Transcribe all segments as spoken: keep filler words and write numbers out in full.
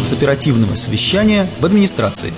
с оперативного совещания в администрации.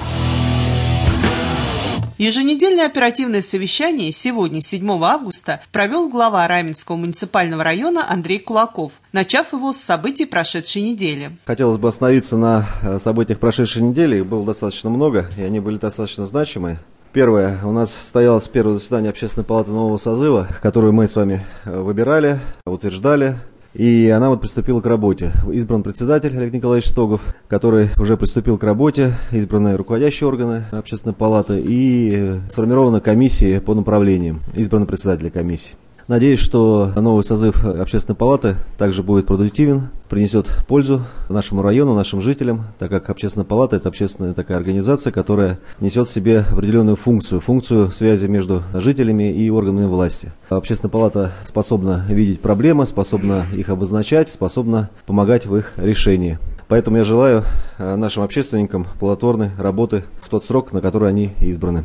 Еженедельное оперативное совещание сегодня, седьмого августа, провел глава Раменского муниципального района Андрей Кулаков, начав его с событий прошедшей недели. Хотелось бы остановиться на событиях прошедшей недели. Их было достаточно много, и они были достаточно значимы. Первое. У нас состоялось первое заседание Общественной палаты нового созыва, которую мы с вами выбирали, утверждали. И она вот приступила к работе. Избран председатель Олег Николаевич Стогов, который уже приступил к работе, избраны руководящие органы Общественной палаты и сформирована комиссия по направлениям, избраны председатели комиссии. Надеюсь, что новый созыв Общественной палаты также будет продуктивен, принесет пользу нашему району, нашим жителям, так как Общественная палата – это общественная такая организация, которая несет в себе определенную функцию, функцию связи между жителями и органами власти. Общественная палата способна видеть проблемы, способна их обозначать, способна помогать в их решении. Поэтому я желаю нашим общественникам плодотворной работы в тот срок, на который они избраны.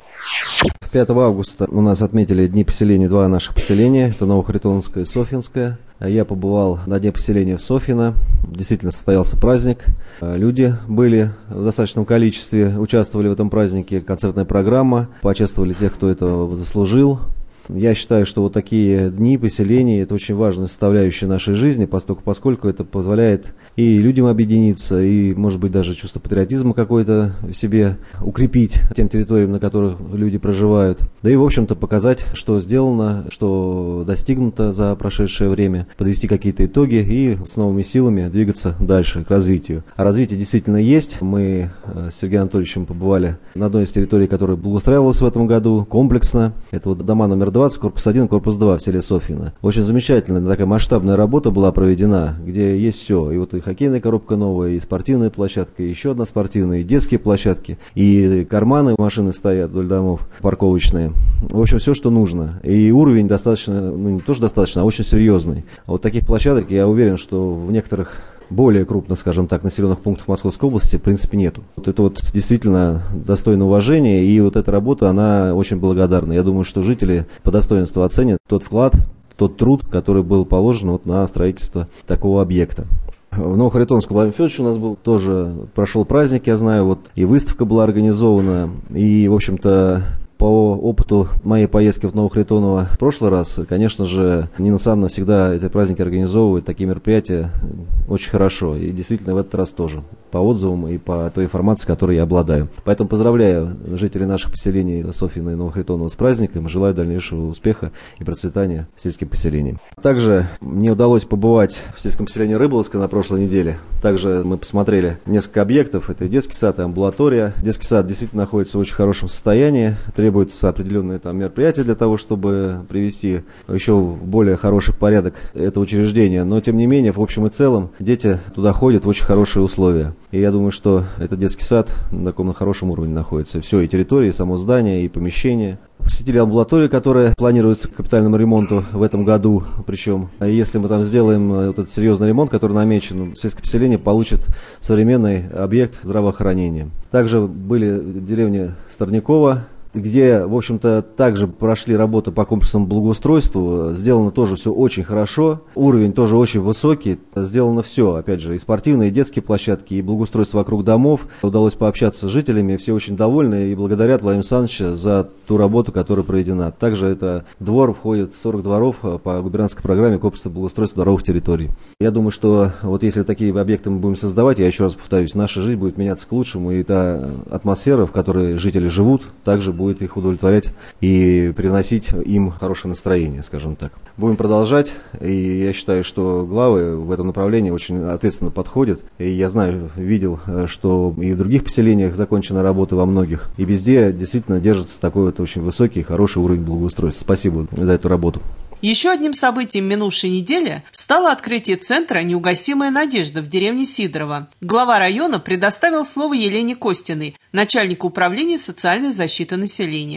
пятого августа у нас отметили дни поселения, два наших поселения, это Новохаритоновское и Софьинское. Я побывал на дне поселения в Софьино, действительно состоялся праздник, люди были в достаточном количестве, участвовали в этом празднике, концертная программа, почествовали тех, кто этого заслужил. Я считаю, что вот такие дни поселений – это очень важная составляющая нашей жизни, поскольку, поскольку это позволяет и людям объединиться, и, может быть, даже чувство патриотизма какое-то в себе укрепить тем территориям, на которых люди проживают. Да и, в общем-то, показать, что сделано, что достигнуто за прошедшее время, подвести какие-то итоги и с новыми силами двигаться дальше к развитию. А развитие действительно есть. Мы с Сергеем Анатольевичем побывали на одной из территорий, которая благоустраивалась в этом году комплексно. Это вот дома номер двадцать, корпус один, корпус два в селе Софьино. Очень замечательная такая масштабная работа была проведена, где есть все. И вот и хоккейная коробка новая, и спортивная площадка, и еще одна спортивная, и детские площадки, и карманы, машины стоят вдоль домов, парковочные. В общем, все, что нужно. И уровень достаточно, ну не тоже достаточно, а очень серьезный. Вот таких площадок, я уверен, что в некоторых более крупных, скажем так, населенных пунктов Московской области, в принципе, нету. Вот это вот действительно достойно уважения, и вот эта работа, она очень благодарна. Я думаю, что жители по достоинству оценят тот вклад, тот труд, который был положен вот на строительство такого объекта. В Новохаритоновске Владимир Федорович у нас был, тоже прошел праздник, я знаю, вот и выставка была организована, и, в общем-то, по опыту моей поездки в Новохаритоново в прошлый раз, конечно же, Нина Санна всегда эти праздники организовывает, такие мероприятия очень хорошо. И действительно в этот раз тоже, по отзывам и по той информации, которой я обладаю. Поэтому поздравляю жителей наших поселений Софьино и Новохаритонова с праздником. Желаю дальнейшего успеха и процветания сельским поселениям. Также мне удалось побывать в сельском поселении Рыболовска на прошлой неделе. Также мы посмотрели несколько объектов. Это и детский сад, и амбулатория. Детский сад действительно находится в очень хорошем состоянии. Требуются определенные там мероприятия для того, чтобы привести еще в более хороший порядок это учреждение. Но, тем не менее, в общем и целом, дети туда ходят в очень хорошие условия. И я думаю, что этот детский сад на таком на хорошем уровне находится. Все, и территория, и само здание, и помещение. Посетили амбулаторию, которая планируется к капитальному ремонту в этом году. Причем, если мы там сделаем вот этот серьезный ремонт, который намечен, сельское поселение получит современный объект здравоохранения. Также были в деревне Старникова, где, в общем-то, также прошли работы по комплексному благоустройству. Сделано тоже все очень хорошо, уровень тоже очень высокий. Сделано все, опять же, и спортивные, и детские площадки, и благоустройство вокруг домов. Удалось пообщаться с жителями, все очень довольны и благодарят Владимира Александровича за ту работу, которая проведена. Также это двор, входит сорок дворов по губернской программе комплексного благоустройства дворовых территорий. Я думаю, что вот если такие объекты мы будем создавать, я еще раз повторюсь, наша жизнь будет меняться к лучшему, и та атмосфера, в которой жители живут, также будет будет их удовлетворять и привносить им хорошее настроение, скажем так. Будем продолжать, и я считаю, что главы в этом направлении очень ответственно подходят. И я знаю, видел, что и в других поселениях закончена работа во многих, и везде действительно держится такой вот очень высокий, хороший уровень благоустройства. Спасибо за эту работу. Еще одним событием минувшей недели стало открытие центра «Неугасимая надежда» в деревне Сидорово. Глава района предоставил слово Елене Костиной, начальнику управления социальной защиты населения.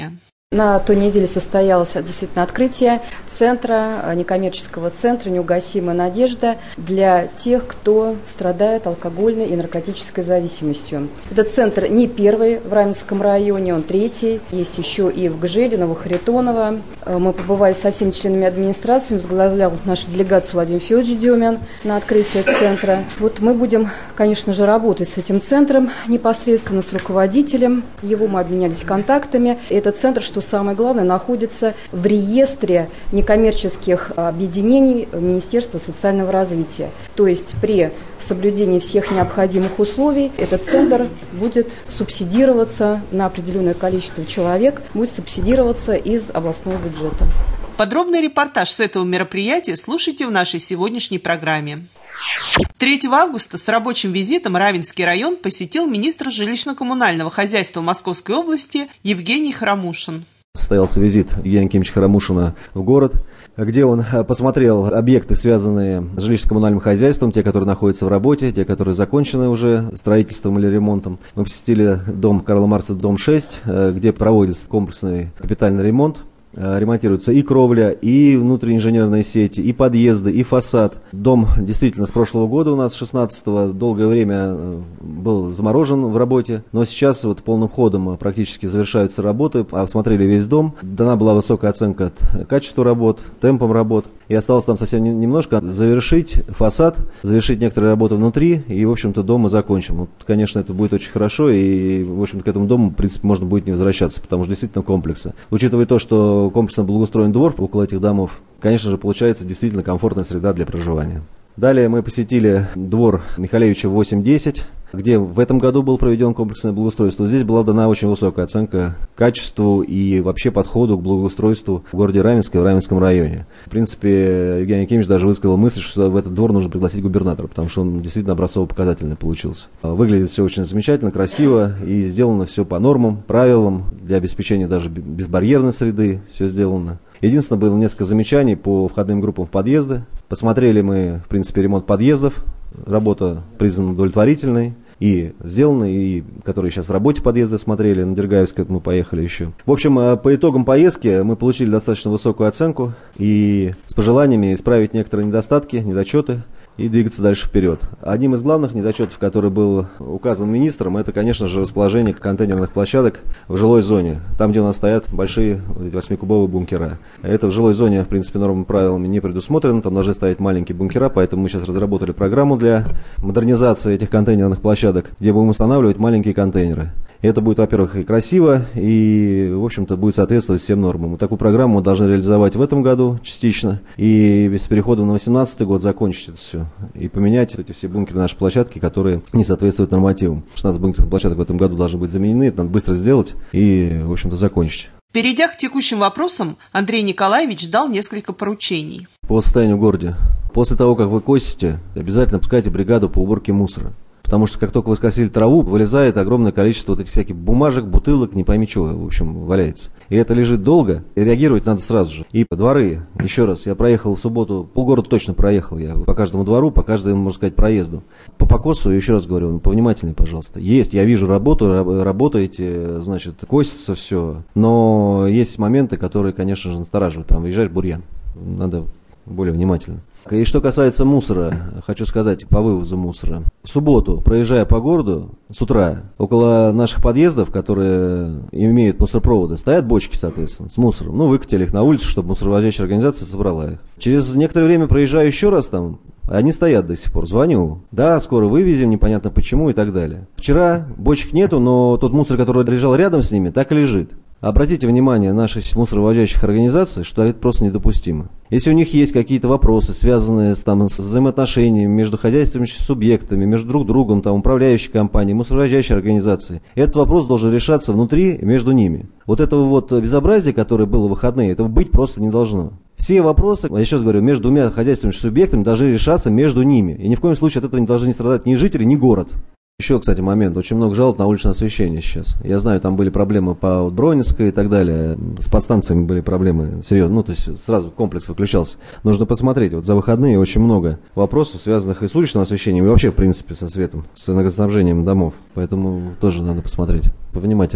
На той неделе состоялось действительно открытие центра, некоммерческого центра «Неугасимая надежда» для тех, кто страдает алкогольной и наркотической зависимостью. Этот центр не первый в Раменском районе, он третий. Есть еще и в Гжеле, Новохаритоново. Мы побывали со всеми членами администрации, возглавлял нашу делегацию Владимир Федорович Демин на открытие центра. Вот мы будем, конечно же, работать с этим центром непосредственно, с руководителем его. Мы обменялись контактами. Этот центр, что самое главное, находится в реестре некоммерческих объединений Министерства социального развития. То есть при соблюдении всех необходимых условий этот центр будет субсидироваться на определенное количество человек, будет субсидироваться из областного бюджета. Подробный репортаж с этого мероприятия слушайте в нашей сегодняшней программе. третьего августа с рабочим визитом Равенский район посетил министр жилищно-коммунального хозяйства Московской области Евгений Хромушин. Состоялся визит Евгения Кимовича Хромушина в город, где он посмотрел объекты, связанные с жилищно-коммунальным хозяйством, те, которые находятся в работе, те, которые закончены уже строительством или ремонтом. Мы посетили дом Карла Маркса, дом шесть, где проводится комплексный капитальный ремонт. Ремонтируются и кровля, и внутренние инженерные сети, и подъезды, и фасад. Дом действительно с прошлого года у нас, шестнадцатого, долгое время был заморожен в работе, но сейчас вот полным ходом практически завершаются работы, осмотрели весь дом. Дана была высокая оценка от качества работ, темпом работ, и осталось там совсем немножко завершить фасад, завершить некоторые работы внутри, и, в общем-то, дом мы закончим. Вот, конечно, это будет очень хорошо, и, в общем-то, к этому дому, в принципе, можно будет не возвращаться, потому что действительно комплексно. Учитывая то, что комплексно благоустроен двор около этих домов, конечно же, получается действительно комфортная среда для проживания. Далее мы посетили двор Михалевича восемь десять, где в этом году был проведен комплексное благоустройство. Здесь была дана очень высокая оценка качеству и вообще подходу к благоустройству в городе Раменске и в Раменском районе. В принципе, Евгений Кимович даже высказал мысль, что в этот двор нужно пригласить губернатора, потому что он действительно образцово-показательный получился. Выглядит все очень замечательно, красиво и сделано все по нормам, правилам, для обеспечения даже безбарьерной среды все сделано. Единственное, было несколько замечаний по входным группам в подъезды. Посмотрели мы, в принципе, ремонт подъездов. Работа признана удовлетворительной и сделана, и которые сейчас в работе подъезда смотрели. На Дергаевской мы поехали еще. В общем, по итогам поездки мы получили достаточно высокую оценку и с пожеланиями исправить некоторые недостатки, недочеты и двигаться дальше вперед. Одним из главных недочетов, который был указан министром, это, конечно же, расположение контейнерных площадок в жилой зоне, там, где у нас стоят большие вот эти восьмикубовые бункера. Это в жилой зоне, в принципе, нормами правилами не предусмотрено, там должны стоять маленькие бункера, поэтому мы сейчас разработали программу для модернизации этих контейнерных площадок, где будем устанавливать маленькие контейнеры. И это будет, во-первых, и красиво, и, в общем-то, будет соответствовать всем нормам. Вот такую программу мы должны реализовать в этом году частично, и с переходом на две тысячи восемнадцатый год закончить это все, и поменять эти все бункеры, наши площадки, которые не соответствуют нормативам. шестнадцать бункерных площадок в этом году должны быть заменены, это надо быстро сделать и, в общем-то, закончить. Перейдя к текущим вопросам, Андрей Николаевич дал несколько поручений. По состоянию в городе. После того, как вы косите, обязательно пускайте бригаду по уборке мусора. Потому что как только вы скосили траву, вылезает огромное количество вот этих всяких бумажек, бутылок, не пойми чего, в общем, валяется. И это лежит долго, и реагировать надо сразу же. И по дворы, еще раз, я проехал в субботу, полгорода точно проехал я, по каждому двору, по каждому, можно сказать, проезду. По покосу, еще раз говорю, ну, повнимательнее, пожалуйста. Есть, я вижу работу, работаете, значит, косится все, но есть моменты, которые, конечно же, настораживают. Прям выезжаешь, бурьян, надо более внимательно. И что касается мусора, хочу сказать по вывозу мусора. В субботу, проезжая по городу, с утра, около наших подъездов, которые имеют мусоропроводы, стоят бочки, соответственно, с мусором. Ну, выкатили их на улицу, чтобы мусоровозящая организация собрала их. Через некоторое время проезжаю еще раз там, они стоят до сих пор, звоню. Да, скоро вывезем, непонятно почему и так далее. Вчера бочек нету, но тот мусор, который лежал рядом с ними, так и лежит. Обратите внимание наших мусоровозящих организаций, что это просто недопустимо. Если у них есть какие-то вопросы, связанные с, там, с взаимоотношениями между хозяйственными субъектами, между друг другом, там, управляющей компанией, мусоровозящей организацией, этот вопрос должен решаться внутри, между ними. Вот этого вот безобразия, которое было в выходные, этого быть просто не должно. Все вопросы, я еще раз говорю, между двумя хозяйственными субъектами должны решаться между ними. И ни в коем случае от этого не должны страдать ни жители, ни город. Еще, кстати, момент. Очень много жалоб на уличное освещение сейчас. Я знаю, там были проблемы по Бронинской и так далее. С подстанциями были проблемы серьезно. Ну, то есть сразу комплекс выключался. Нужно посмотреть. Вот за выходные очень много вопросов, связанных и с уличным освещением, и вообще, в принципе, со светом, с энергоснабжением домов. Поэтому тоже надо посмотреть повнимательнее.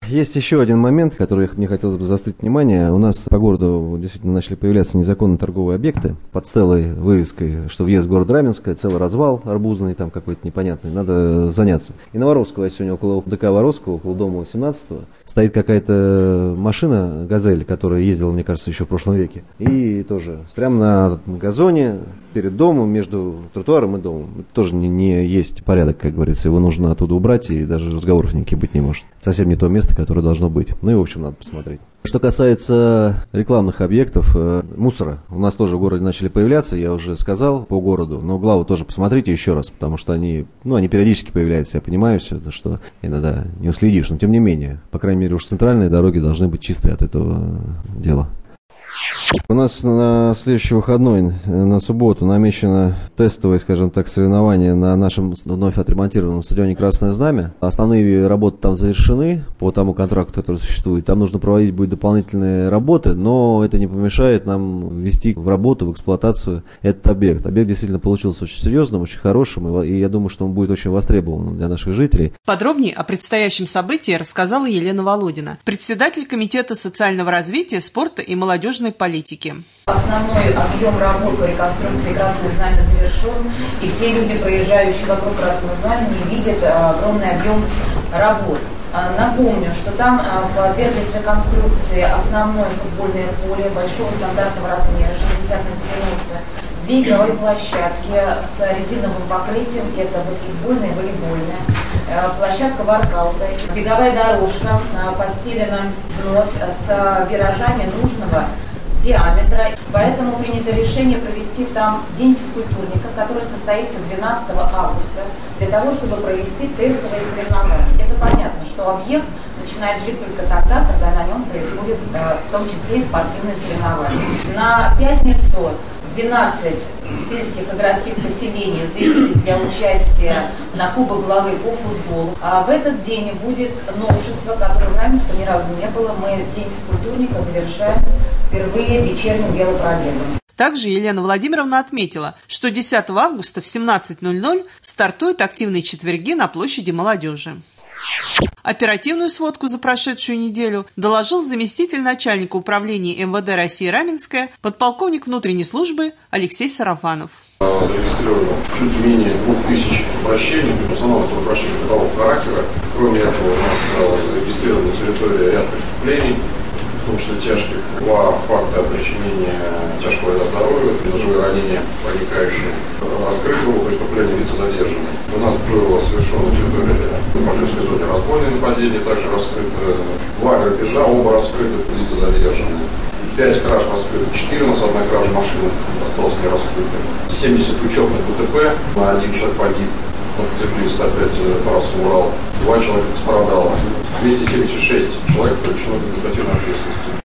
Есть еще один момент, который мне хотелось бы заострить внимание. У нас по городу действительно начали появляться незаконные торговые объекты под стелой, вывеской, что въезд в город Раменское, целый развал арбузный там какой-то непонятный, надо заняться. И на Воровского, я сегодня около ДК Воровского, около дома восемнадцатого, стоит какая-то машина «Газель», которая ездила, мне кажется, еще в прошлом веке. И тоже прямо на газоне перед домом, между тротуаром и домом. Это тоже не, не есть порядок, как говорится. Его нужно оттуда убрать, и даже разговоров никаких быть не может. Совсем не то место, которое должно быть. Ну и, в общем, надо посмотреть. Что касается рекламных объектов, э, мусора, у нас тоже в городе начали появляться, я уже сказал, по городу, но главу тоже посмотрите еще раз, потому что они, ну, они периодически появляются, я понимаю все это, что иногда не уследишь, но тем не менее, по крайней мере, уж центральные дороги должны быть чистые от этого дела. У нас на следующий выходной, на субботу, намечено тестовое, скажем так, соревнование на нашем вновь отремонтированном стадионе «Красное Знамя». Основные работы там завершены по тому контракту, который существует. Там нужно проводить будет дополнительные работы, но это не помешает нам ввести в работу, в эксплуатацию этот объект. Объект действительно получился очень серьезным, очень хорошим, и я думаю, что он будет очень востребован для наших жителей. Подробнее о предстоящем событии рассказала Елена Володина, председатель Комитета социального развития, спорта и молодежной политики. Основной объем работ по реконструкции «Красное Знамя» завершен, и все люди, проезжающие вокруг Красного Знамени, видят огромный объем работ. Напомню, что там подверглись реконструкции основное футбольное поле большого стандартного размера шестьдесят на девяносто, две игровые площадки с резиновым покрытием, это баскетбольная и волейбольная, площадка воркаута, беговая дорожка постелена вновь с виражами нужного диаметра. Поэтому принято решение провести там День физкультурника, который состоится двенадцатого августа, для того, чтобы провести тестовые соревнования. Это понятно, что объект начинает жить только тогда, когда на нем происходит в том числе и спортивные соревнования. На пятницу двенадцать сельских и городских поселений заявились для участия на Кубок главы по футболу. А в этот день будет новшество, которое в Раменском ни разу не было. Мы День физкультурника завершаем впервые вечерним велопробегом. Также Елена Владимировна отметила, что десятого августа в семнадцать ноль ноль стартуют активные четверги на площади Молодежи. Оперативную сводку за прошедшую неделю доложил заместитель начальника управления эм вэ дэ России Раменское, подполковник внутренней службы Алексей Сарафанов. Зарегистрировано чуть менее двух тысяч обращений, в основном это обращения бытового характера. Кроме этого, у нас зарегистрировано на территории ряд преступлений, в том числе тяжких. Два факта причинения тяжкого вреда здоровью, ножевые ранения, проникающие раскрытого преступления лица задержанных. У нас было совершено на территории Пожинской зоны разбойное нападение, также раскрыто два грабежа, оба раскрыты, лица задержанные. Пять краж раскрыто, четырнадцать, одна кража машины осталась не раскрытой. семьдесят учетных бэ тэ пэ, один человек погиб, мотоциклист опять трассу Урал, два человека пострадало. двести семьдесят шесть человек привлечено к административной ответственности.